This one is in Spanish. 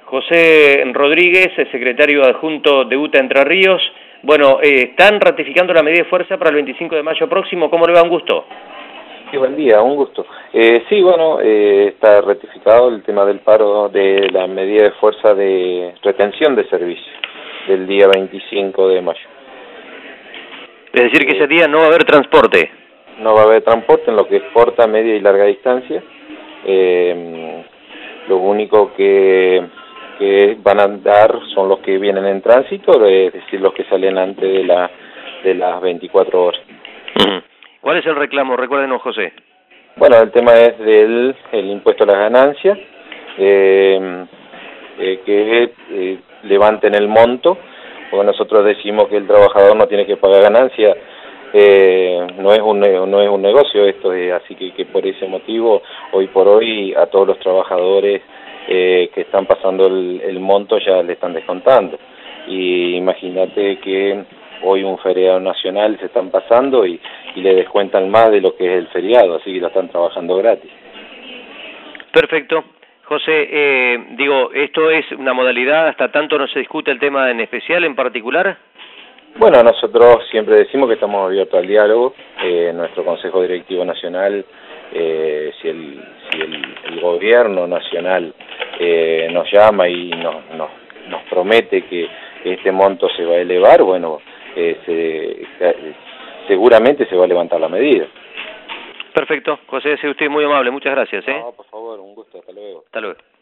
José Rodríguez, secretario adjunto de UTA Entre Ríos. Bueno, están ratificando la medida de fuerza para el 25 de mayo próximo. ¿Cómo le va? Un gusto. Sí, buen día, un gusto. Sí, bueno, está ratificado el tema del paro de la medida de fuerza de retención de servicio del día 25 de mayo. Es decir, que ese día no va a haber transporte. No va a haber transporte en lo que es corta, media y larga distancia. Lo único que van a dar son los que vienen en tránsito, es decir, los que salen antes de las 24 horas. ¿Cuál es el reclamo? Recuérdenos, José. Bueno, el tema es del impuesto a las ganancias, que levanten el monto, porque nosotros decimos que el trabajador no tiene que pagar ganancias. No es un negocio esto, así que por ese motivo, hoy por hoy, a todos los trabajadores que están pasando el monto ya le están descontando. Y imagínate que hoy un feriado nacional se están pasando y le descuentan más de lo que es el feriado, así que lo están trabajando gratis. Perfecto. José, ¿esto es una modalidad, hasta tanto no se discute el tema en especial, en particular? Bueno, nosotros siempre decimos que estamos abiertos al diálogo. Nuestro Consejo Directivo Nacional, si el gobierno nacional nos llama y nos promete que este monto se va a elevar, bueno, seguramente se va a levantar la medida. Perfecto. José, sea usted muy amable. Muchas gracias. No, por favor, un gusto. Hasta luego. Hasta luego.